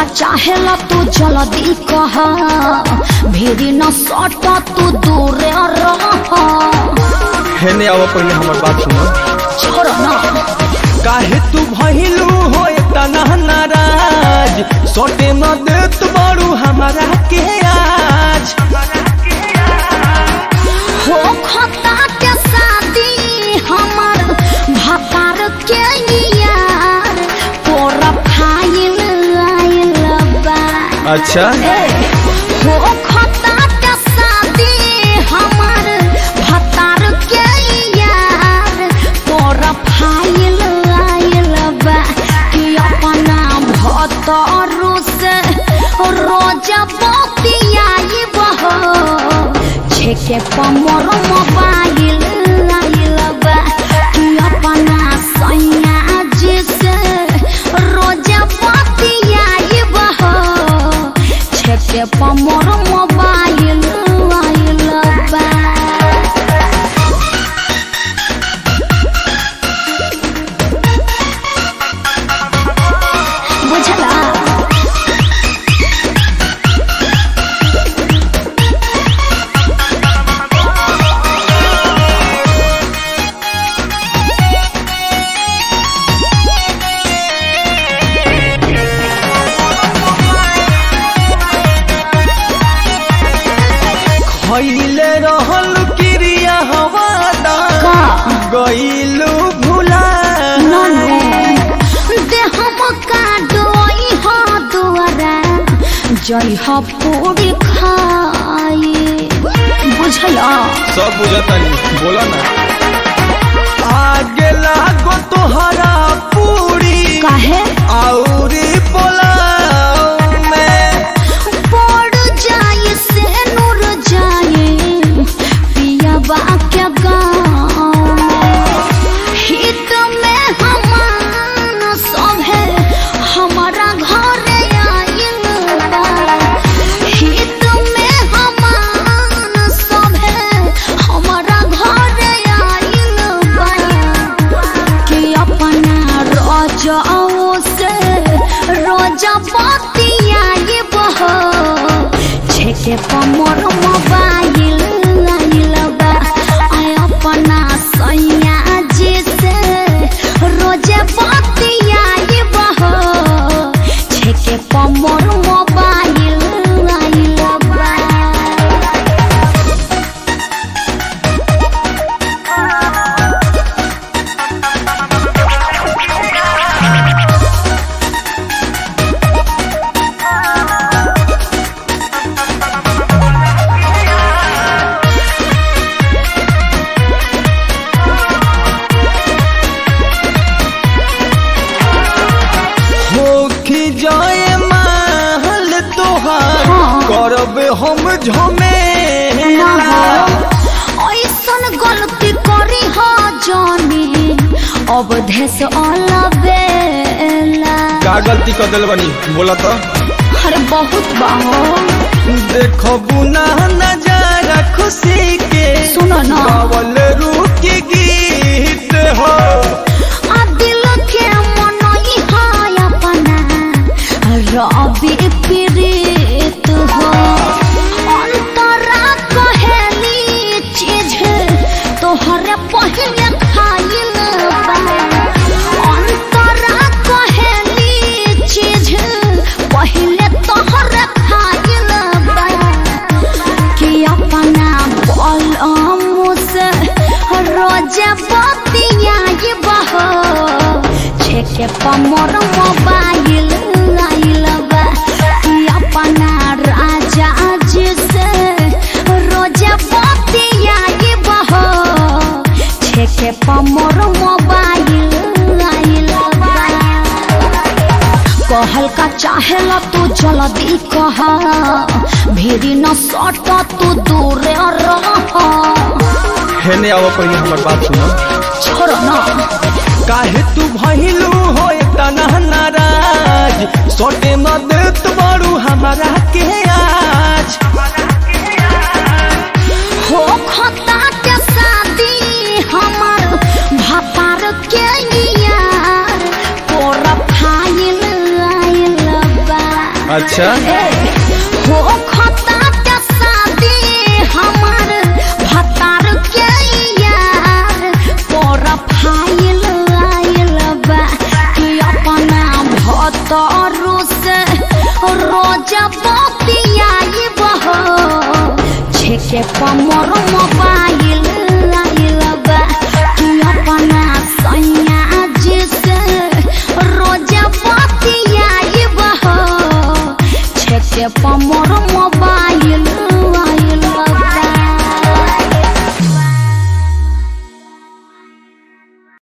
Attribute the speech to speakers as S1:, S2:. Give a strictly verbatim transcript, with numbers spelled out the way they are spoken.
S1: का चाहेला तू जल्दी कह, भीड़ न सट तू दूर रह।
S2: हेने आवा पहले हमार बात सुनो।
S1: छोड़ ना
S2: काहे तू भइलू हो इतना नाराज, सोटे न देत बारू हमारा के आज।
S1: हो खता के शादी हमार भकार के यार, तोरा फाइल आइल बा।
S2: अच्छा
S1: हो खता के शादी हमार भकार के यार, तोरा फाइल आइल बा। कि अपना भतरू से रोज बतियाई बहो, छेके पमर मोबाइल आइल बा। कि अपना सैया जी से रोज बतियाई बहो, छेके पमर मोबाइल आइल बा। बुझला
S2: खइले रहल क्रिया हवादा गइलू भुला।
S1: जय हो पूरी खाए, बुझला
S2: सब बुझतनी बोला ना। आगे लागो तोहरा पूरी
S1: काहे
S2: औरी बोला मैं
S1: पड़ जाए से नूर जाए पिया बा क्या गाँव हित में हमारा सब है हमारा घर आइल बा। हित में हमारा सब है हमारा घर आइल बा। कि अपना रोजाओ से रोजा बतियाई बहो, छेके पमर मोबाइल आइल बा। आय अपना सैया जी से रोजे बतियाई बहो, छेके पमर मोबाइल आइल बा।
S2: होखी जाए महल तोहार करब हम झमेला।
S1: ऐसन गलती करी हो जानी अब देश अलबेला।
S2: का गलती कर दिल बनी बोला तो।
S1: अरे बहुत बाहो
S2: देखबू ना नजारा खुशी के,
S1: सुनो ना
S2: गावल रूकी गीत हो।
S1: आ दिल के मनई है अपना रबी प्रीत हो। अंतरा कहेली चीज तोहरे पहले खाइल बा। अंतरा कहेली चीज पहले तोहरे खाइल बा। कि अपना बलम से रोज बतियाई बहो, छेके पमर मोबाइल आइल बा। कि अपना राजा जी से रोज बतियाई बहो, छेके पमर मोबाइल आइल बा। कहल का चाहेला तू जल्दी कह, भीड़ न सट तू दूर रह।
S2: हेने आवा पहले हमार बात सुनो।
S1: छोड़ ना
S2: काहे तू भइलू हो इतना नाराज, सोटे न देत बारू हमारा के आज।
S1: हो खता के शादी हमार भतार के यार, तोरा फाइल आइल बा।
S2: अच्छा
S1: हो खता के शादी हमार भतार के यार पर फाइल आइल बा कि अपना भतारू से रोज बतियाई बहो छेके पमर मोबाइल आइल बा कि अपना सैया जी से रोज बतियाई बहो छेके पमर